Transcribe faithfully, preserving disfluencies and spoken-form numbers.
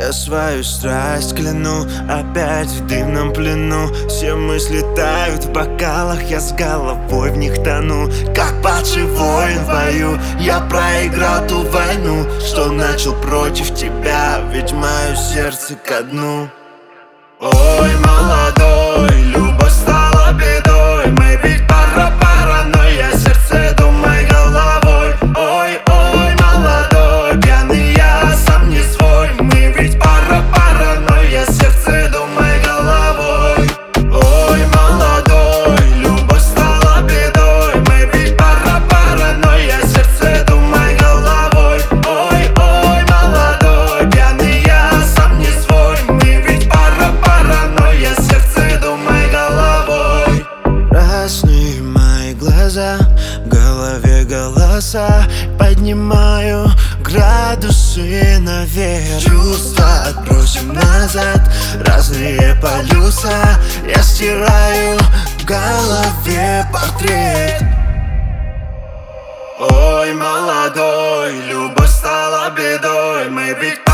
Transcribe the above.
Я свою страсть кляну, опять в дымном плену. Все мысли тают в бокалах, я с головой в них тону. Как падший воин в бою, я проиграл ту войну, что начал против тебя, ведь мое сердце ко дну. Ой, молодой, любовь стала бедой, мы ведь пара-пара, но я сердце думай головой. Ой, ой, молодой, пьяный я сам не свой, мы ведь пара-пара, но я сердце думай головой. Ой, молодой, любовь стала бедой, мы ведь пара-пара, но я сердце думай головой. Ой, ой, молодой, пьяный я сам не свой, мы ведь пара-пара, но я сердце думай головой. Красные мои глаза, в голове голоса, поднимаю градусы наверх. Чувства отбросим назад, разные полюса, я стираю в голове портрет. Ой, молодой, любовь стала бедой, мы ведь